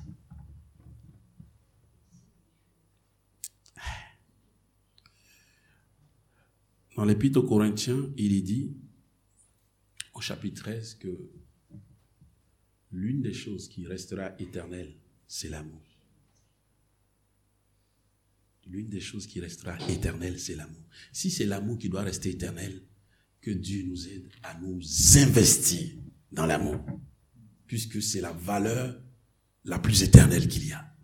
Dans l'Épître aux Corinthiens, il est dit, au chapitre 13, que l'une des choses qui restera éternelle, c'est l'amour. L'une des choses qui restera éternelle, c'est l'amour. Si c'est l'amour qui doit rester éternel, que Dieu nous aide à nous investir dans l'amour, puisque c'est la valeur la plus éternelle qu'il y a.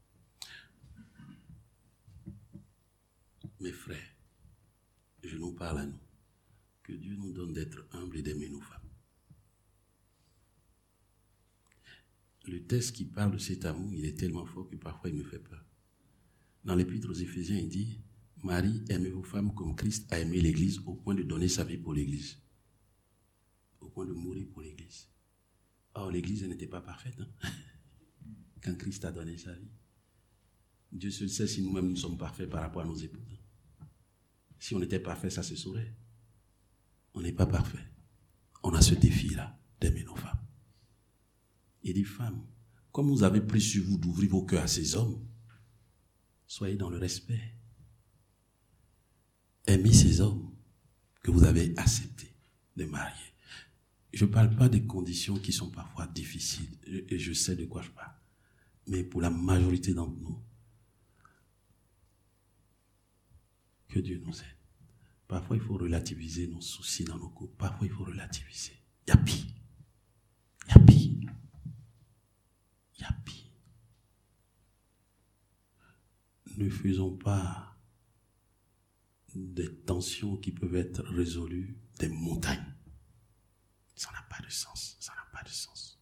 Mes frères, je nous parle à nous. Que Dieu nous donne d'être humbles et d'aimer nos femmes. Le texte qui parle de cet amour, il est tellement fort que parfois il me fait peur. Dans l'Épître aux Éphésiens, il dit, Marie, aimez vos femmes comme Christ a aimé l'Église au point de donner sa vie pour l'Église. Au point de mourir pour l'Église. Or, l'Église n'était pas parfaite. Quand Christ a donné sa vie. Dieu seul sait si nous-mêmes nous sommes parfaits par rapport à nos épouses. Si on était parfait, ça se saurait. On n'est pas parfait. On a ce défi-là d'aimer nos femmes. Et des femmes, comme vous avez pris sur vous d'ouvrir vos cœurs à ces hommes, soyez dans le respect. Aimez ces hommes que vous avez acceptés de marier. Je ne parle pas des conditions qui sont parfois difficiles, et je sais de quoi je parle. Mais pour la majorité d'entre nous, que Dieu nous aide. Parfois, il faut relativiser nos soucis dans nos couples. Parfois, il faut relativiser. Il y a pire. Il y a pire. Il y a pire. Ne faisons pas des tensions qui peuvent être résolues des montagnes. Ça n'a pas de sens. Ça n'a pas de sens.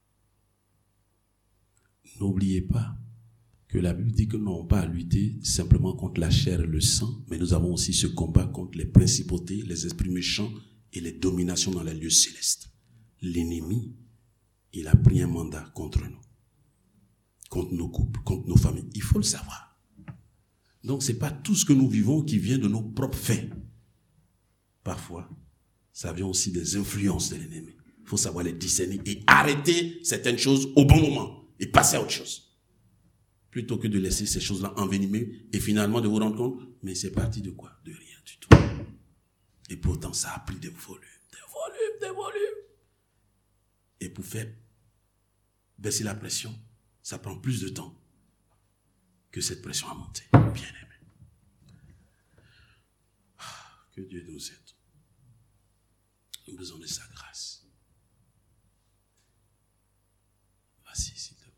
N'oubliez pas que la Bible dit que nous n'avons pas à lutter simplement contre la chair et le sang, mais nous avons aussi ce combat contre les principautés, les esprits méchants et les dominations dans les lieux célestes. L'ennemi, il a pris un mandat contre nous, contre nos couples, contre nos familles. Il faut le savoir. Donc, ce n'est pas tout ce que nous vivons qui vient de nos propres faits. Parfois, ça vient aussi des influences de l'ennemi. Il faut savoir les discerner et arrêter certaines choses au bon moment et passer à autre chose. Plutôt que de laisser ces choses-là envenimer et finalement de vous rendre compte, mais c'est parti de quoi? De rien du tout. Et pourtant, ça a pris des volumes. Et pour faire baisser la pression, ça prend plus de temps que cette pression à monter. Bien aimé. Que Dieu nous aide. Nous avons besoin de sa grâce. Vas-y, s'il te plaît.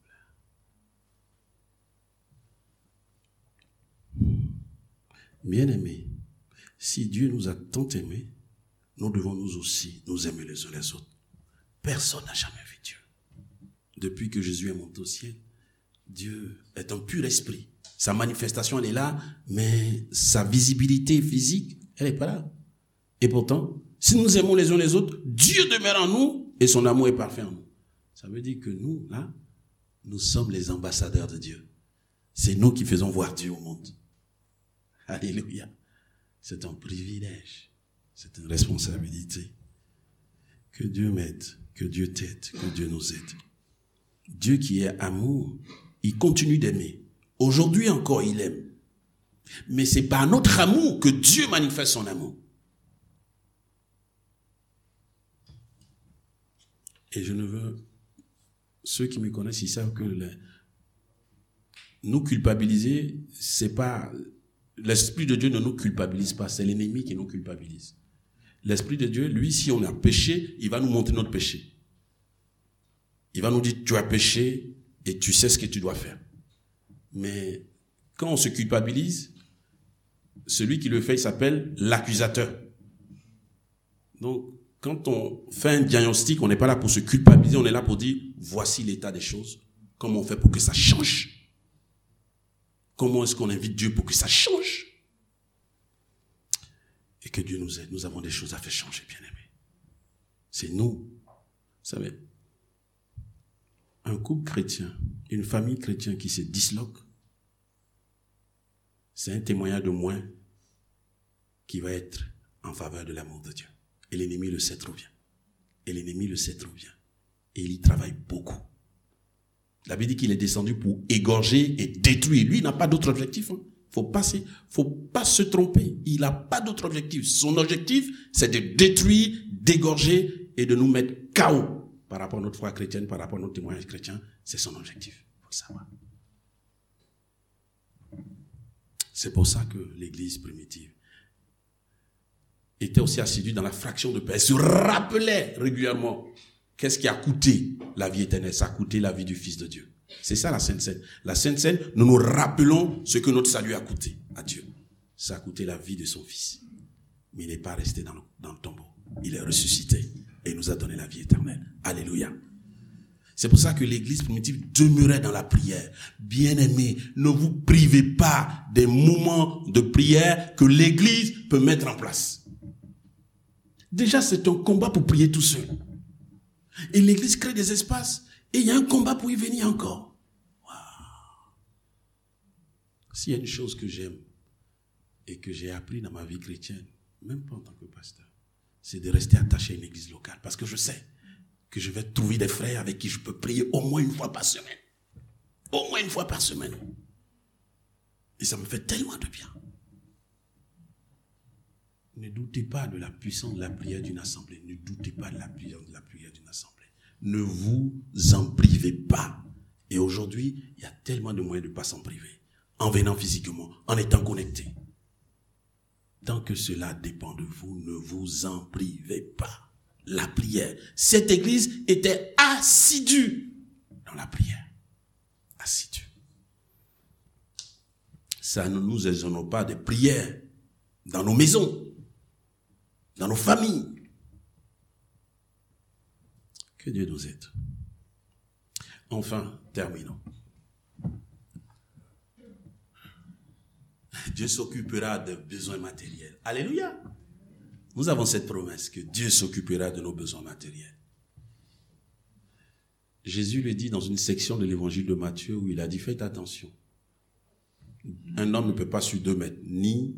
Bien-aimés, si Dieu nous a tant aimés, nous devons nous aussi nous aimer les uns les autres. Personne n'a jamais vu Dieu. Depuis que Jésus est monté au ciel, Dieu est un pur esprit. Sa manifestation, elle est là, mais sa visibilité physique, elle n'est pas là. Et pourtant, si nous aimons les uns les autres, Dieu demeure en nous et son amour est parfait en nous. Ça veut dire que nous, là, nous sommes les ambassadeurs de Dieu. C'est nous qui faisons voir Dieu au monde. Alléluia. C'est un privilège. C'est une responsabilité. Que Dieu m'aide, que Dieu t'aide, que Dieu nous aide. Dieu qui est amour, il continue d'aimer. Aujourd'hui encore, il aime. Mais c'est par notre amour que Dieu manifeste son amour. Et je ne veux... Ceux qui me connaissent, ils savent que nous culpabiliser, c'est pas... L'Esprit de Dieu ne nous culpabilise pas, c'est l'ennemi qui nous culpabilise. L'Esprit de Dieu, lui, si on a péché, il va nous montrer notre péché. Il va nous dire, tu as péché et tu sais ce que tu dois faire. Mais quand on se culpabilise, celui qui le fait, il s'appelle l'accusateur. Donc, quand on fait un diagnostic, on n'est pas là pour se culpabiliser, on est là pour dire, voici l'état des choses. Comment on fait pour que ça change? Comment est-ce qu'on invite Dieu pour que ça change? Et que Dieu nous aide. Nous avons des choses à faire changer, bien-aimés. C'est nous. Vous savez, un couple chrétien, une famille chrétienne qui se disloque, c'est un témoignage de moins qui va être en faveur de l'amour de Dieu. Et l'ennemi le sait trop bien. Et l'ennemi le sait trop bien. Et il y travaille beaucoup. La Bible dit qu'il est descendu pour égorger et détruire. Lui, il n'a pas d'autre objectif. Faut pas se tromper. Il n'a pas d'autre objectif. Son objectif, c'est de détruire, d'égorger et de nous mettre KO par rapport à notre foi chrétienne, par rapport à notre témoignage chrétien. C'est son objectif. Il faut le savoir. C'est pour ça que l'Église primitive était aussi assidue dans la fraction de paix. Elle se rappelait régulièrement qu'est-ce qui a coûté la vie éternelle. Ça a coûté la vie du Fils de Dieu. C'est ça la Sainte Seine. La Sainte Seine, nous nous rappelons ce que notre salut a coûté à Dieu. Ça a coûté la vie de son Fils. Mais il n'est pas resté dans le tombeau. Il est ressuscité et il nous a donné la vie éternelle. Alléluia. C'est pour ça que l'église primitive demeurait dans la prière. Bien-aimés, ne vous privez pas des moments de prière que l'église peut mettre en place. Déjà, c'est un combat pour prier tout seul. Et l'église crée des espaces et il y a un combat pour y venir encore. Wow. S'il y a une chose que j'aime et que j'ai appris dans ma vie chrétienne, même pas en tant que pasteur, c'est de rester attaché à une église locale. Parce que je sais que je vais trouver des frères avec qui je peux prier au moins une fois par semaine. Au moins une fois par semaine. Et ça me fait tellement de bien. Ne doutez pas de la puissance de la prière d'une assemblée. Ne doutez pas de la puissance de la prière d'une assemblée. Ne vous en privez pas. Et aujourd'hui, il y a tellement de moyens de ne pas s'en priver. En venant physiquement, en étant connecté. Tant que cela dépend de vous, ne vous en privez pas. La prière. Cette église était assidue dans la prière. Assidue. Ça ne nous exonère pas de prières dans nos maisons, dans nos familles. Que Dieu nous aide. Enfin, terminons. Dieu s'occupera des besoins matériels. Alléluia. Nous avons cette promesse que Dieu s'occupera de nos besoins matériels. Jésus le dit dans une section de l'évangile de Matthieu où il a dit, faites attention. Un homme ne peut pas suivre 2 maîtres, ni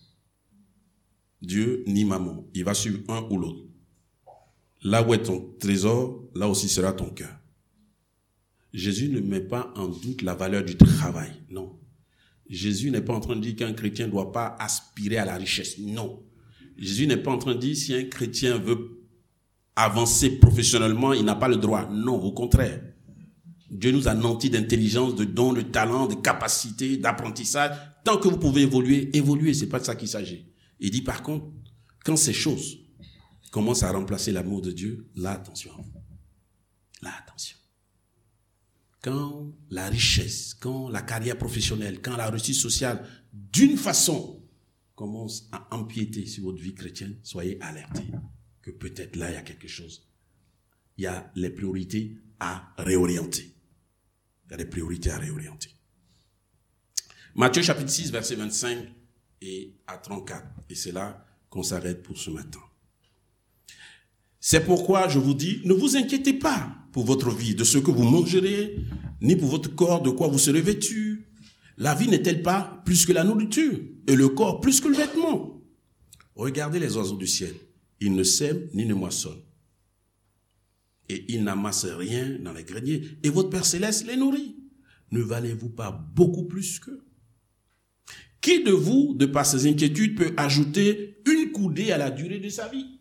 Dieu, ni maman. Il va suivre un ou l'autre. Là où est ton trésor, là aussi sera ton cœur. Jésus ne met pas en doute la valeur du travail, non. Jésus n'est pas en train de dire qu'un chrétien ne doit pas aspirer à la richesse, non. Jésus n'est pas en train de dire si un chrétien veut avancer professionnellement, il n'a pas le droit. Non, au contraire. Dieu nous a nantis d'intelligence, de dons, de talents, de capacités, d'apprentissage. Tant que vous pouvez évoluer, c'est pas de ça qu'il s'agit. Il dit par contre, quand ces choses commencent à remplacer l'amour de Dieu, là, attention. Là, attention. Quand la richesse, quand la carrière professionnelle, quand la réussite sociale, d'une façon, commence à empiéter sur votre vie chrétienne, soyez alertés que peut-être là, il y a quelque chose. Il y a les priorités à réorienter. Il y a des priorités à réorienter. Matthieu chapitre 6, verset 25 et à 34. Et c'est là qu'on s'arrête pour ce matin. C'est pourquoi je vous dis, ne vous inquiétez pas pour votre vie, de ce que vous mangerez, ni pour votre corps, de quoi vous serez vêtus. La vie n'est-elle pas plus que la nourriture, et le corps plus que le vêtement? Regardez les oiseaux du ciel. Ils ne sèment ni ne moissonnent. Et ils n'amassent rien dans les greniers. Et votre Père Céleste les nourrit. Ne valez-vous pas beaucoup plus qu'eux? Qui de vous, de par ses inquiétudes, peut ajouter une coudée à la durée de sa vie?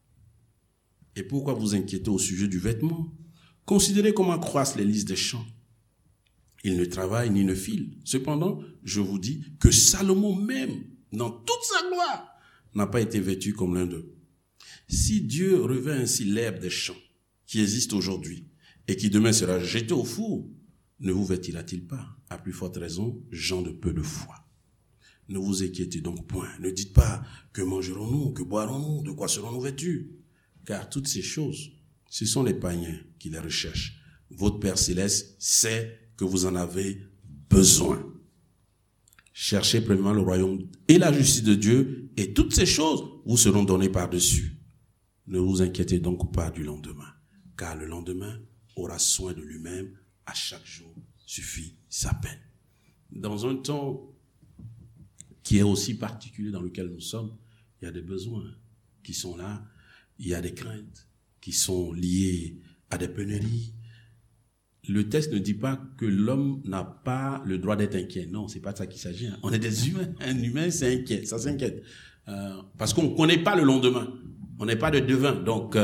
Et pourquoi vous inquiétez au sujet du vêtement? Considérez comment croissent les lys des champs. Ils ne travaillent ni ne filent. Cependant, je vous dis que Salomon même, dans toute sa gloire, n'a pas été vêtu comme l'un d'eux. Si Dieu revêt ainsi l'herbe des champs, qui existe aujourd'hui, et qui demain sera jetée au four, ne vous vêtira-t-il pas? À plus forte raison, gens de peu de foi. Ne vous inquiétez donc point. Ne dites pas, que mangerons-nous, que boirons-nous, de quoi serons-nous vêtus? Car toutes ces choses, ce sont les païens qui les recherchent. Votre Père Céleste sait que vous en avez besoin. Cherchez premièrement le royaume et la justice de Dieu, et toutes ces choses vous seront données par-dessus. Ne vous inquiétez donc pas du lendemain, car le lendemain aura soin de lui-même. À chaque jour suffit sa peine. Dans un temps qui est aussi particulier dans lequel nous sommes, il y a des besoins qui sont là, il y a des craintes qui sont liées à des pénuries. Le texte ne dit pas que l'homme n'a pas le droit d'être inquiet. Non, c'est pas de ça qu'il s'agit. On est des humains. Un humain, c'est inquiet. Ça s'inquiète. Parce qu'on ne connaît pas le lendemain. On n'est pas de devin. Donc,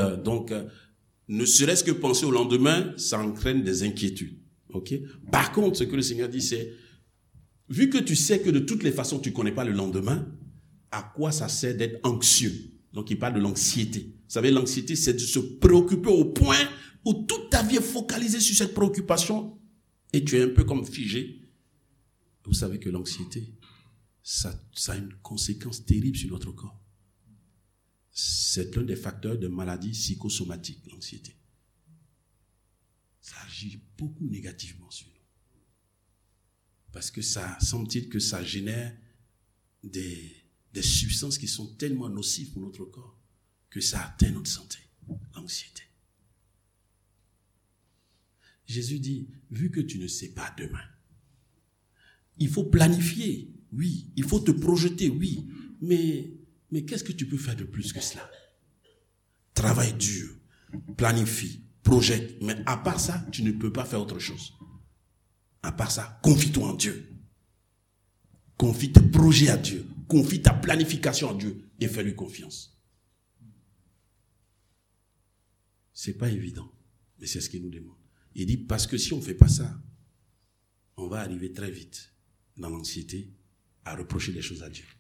ne serait-ce que penser au lendemain, ça entraîne des inquiétudes. Ok? Par contre, ce que le Seigneur dit, c'est, vu que tu sais que de toutes les façons, tu ne connais pas le lendemain, à quoi ça sert d'être anxieux? Donc, il parle de l'anxiété. Vous savez, l'anxiété, c'est de se préoccuper au point où toute ta vie est focalisée sur cette préoccupation et tu es un peu comme figé. Vous savez que l'anxiété, ça a une conséquence terrible sur notre corps. C'est l'un des facteurs de maladies psychosomatiques, l'anxiété. ça agit beaucoup négativement sur nous. Parce que ça, semble-t-il que ça génère des substances qui sont tellement nocives pour notre corps que ça atteint notre santé, l'anxiété. Jésus dit, vu que tu ne sais pas demain, il faut planifier, oui, il faut te projeter, oui, mais qu'est-ce que tu peux faire de plus que cela? Travaille dur, planifie, projette, mais à part ça, tu ne peux pas faire autre chose. À part ça, confie-toi en Dieu. Confie tes projets à Dieu, confie ta planification à Dieu et fais-lui confiance. C'est pas évident, mais c'est ce qu'il nous demande. Il dit, parce que si on ne fait pas ça, on va arriver très vite dans l'anxiété à reprocher des choses à Dieu.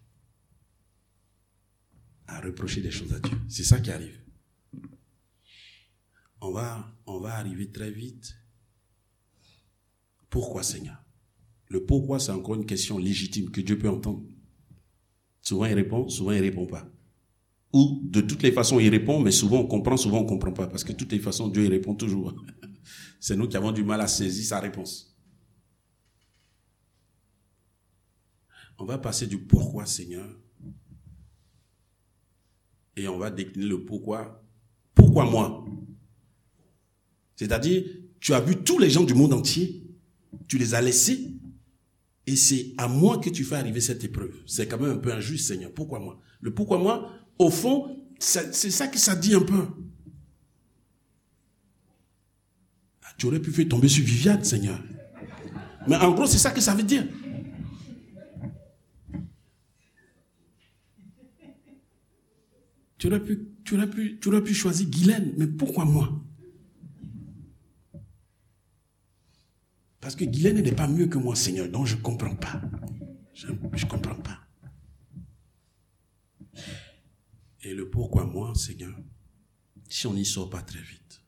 À reprocher des choses à Dieu. C'est ça qui arrive. On va arriver très vite. Pourquoi, Seigneur? Le pourquoi, c'est encore une question légitime que Dieu peut entendre. Souvent, il répond, souvent, il ne répond pas. Ou, de toutes les façons, il répond, mais souvent, on comprend, souvent, on ne comprend pas. Parce que de toutes les façons, Dieu, il répond toujours. C'est nous qui avons du mal à saisir sa réponse. On va passer du pourquoi, Seigneur, et on va décliner le pourquoi. Pourquoi moi? C'est-à-dire, tu as vu tous les gens du monde entier, tu les as laissés, et c'est à moi que tu fais arriver cette épreuve. C'est quand même un peu injuste, Seigneur. Pourquoi moi? Le pourquoi moi, au fond, c'est ça que ça dit un peu. Tu aurais pu faire tomber sur Viviane, Seigneur. Mais en gros, c'est ça que ça veut dire. Tu aurais pu choisir Guylaine, mais pourquoi moi? Parce que Guylaine n'est pas mieux que moi, Seigneur, donc je ne comprends pas. Je ne comprends pas. Et le pourquoi moi, Seigneur, si on n'y sort pas très vite,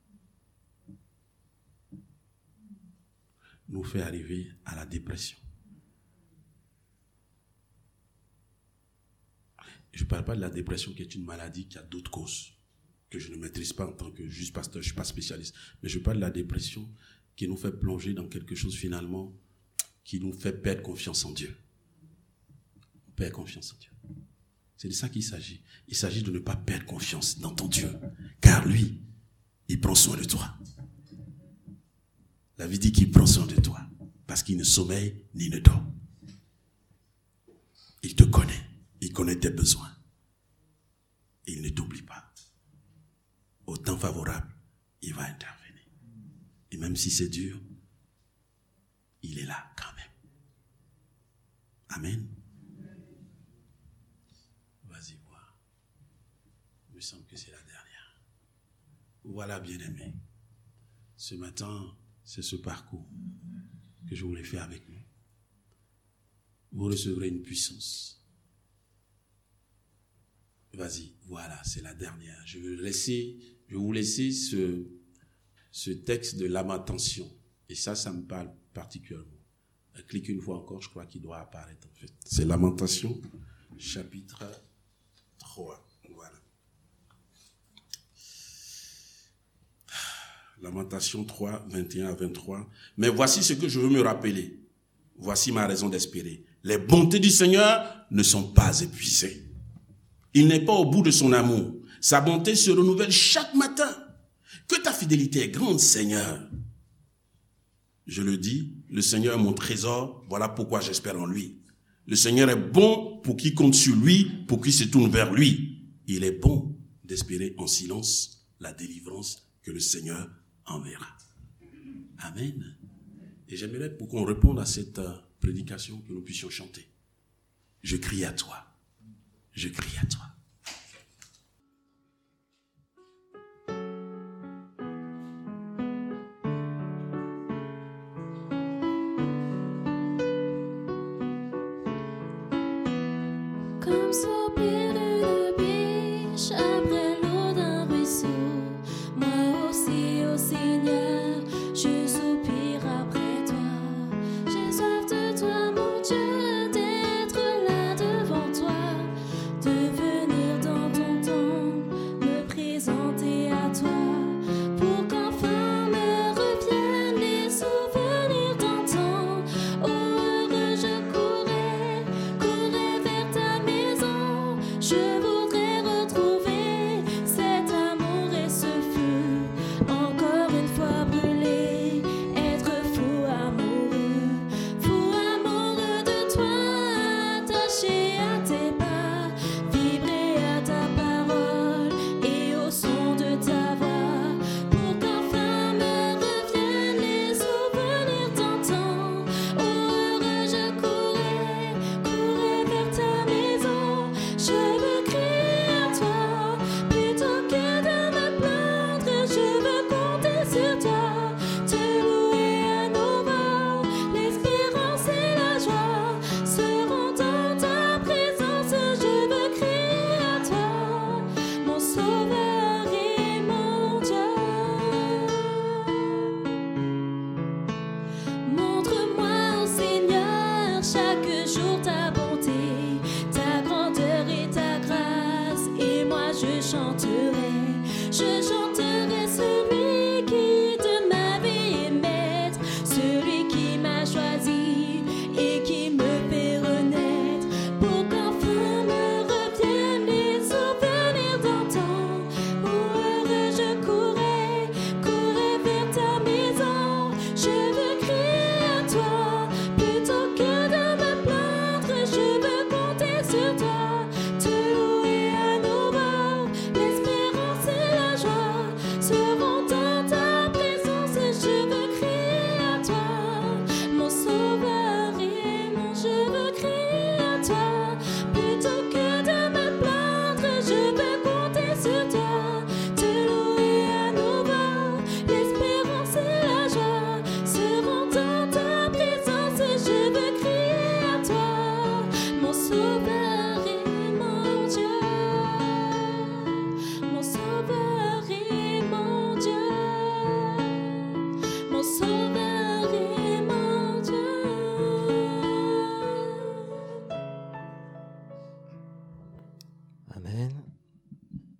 nous fait arriver à la dépression. Je ne parle pas de la dépression qui est une maladie qui a d'autres causes, que je ne maîtrise pas en tant que juste pasteur, je ne suis pas spécialiste. Mais je parle de la dépression qui nous fait plonger dans quelque chose finalement qui nous fait perdre confiance en Dieu. On perd confiance en Dieu. C'est de ça qu'il s'agit. Il s'agit de ne pas perdre confiance dans ton Dieu, car lui, il prend soin de toi. La vie dit qu'il prend soin de toi, parce qu'il ne sommeille ni ne dort. Il te connaît, il connaît tes besoins. Et il ne t'oublie pas. Au temps favorable, il va intervenir. Et même si c'est dur, il est là quand même. Amen. Vas-y voir. Il me semble que c'est la dernière. Voilà, bien-aimés. Ce matin, c'est ce parcours que je voulais faire avec nous. Vous recevrez une puissance. Vas-y, voilà, c'est la dernière. Je vais vous laisser ce texte de lamentation. Et ça me parle particulièrement. Clique une fois encore, je crois qu'il doit apparaître en fait. C'est Lamentation, chapitre 3. Voilà. Lamentation 3, 21 à 23. Mais voici ce que je veux me rappeler. Voici ma raison d'espérer. Les bontés du Seigneur ne sont pas épuisées. Il n'est pas au bout de son amour. Sa bonté se renouvelle chaque matin. Que ta fidélité est grande, Seigneur. Je le dis, le Seigneur est mon trésor, voilà pourquoi j'espère en lui. Le Seigneur est bon pour qui compte sur lui, pour qui se tourne vers lui. Il est bon d'espérer en silence la délivrance que le Seigneur enverra. Amen. Et j'aimerais pour qu'on réponde à cette prédication que nous puissions chanter. Je crie à toi. Je crie à toi. Comme soupir d'une biche après l'eau d'un ruisseau, moi aussi, ô Seigneur, je soupire après toi. J'ai soif de toi, mon Dieu, d'être là devant toi, de venir dans ton temple, me présenter à toi, pour qu'enfin me revienne je chanterai celui qui de ma vie est maître, celui qui m'a choisi et qui me fait renaître, pour qu'enfin me reviennent les souvenirs d'antan, où heureux je courais vers ta maison. Je veux crier à toi, plutôt que de me plaindre, je veux compter sur toi, te louer à nouveau. L'espérance et la joie seront dans ta présence. Je veux crier à toi, mon sauveur et mon. Je veux crier à toi, plutôt que de me plaindre, je veux compter sur toi, te louer à nouveau. L'espérance et la joie seront dans ta présence. Je veux crier à toi, mon sauveur et mon Dieu, mon sauveur et mon Dieu, mon sauveur et mon Dieu. Amen.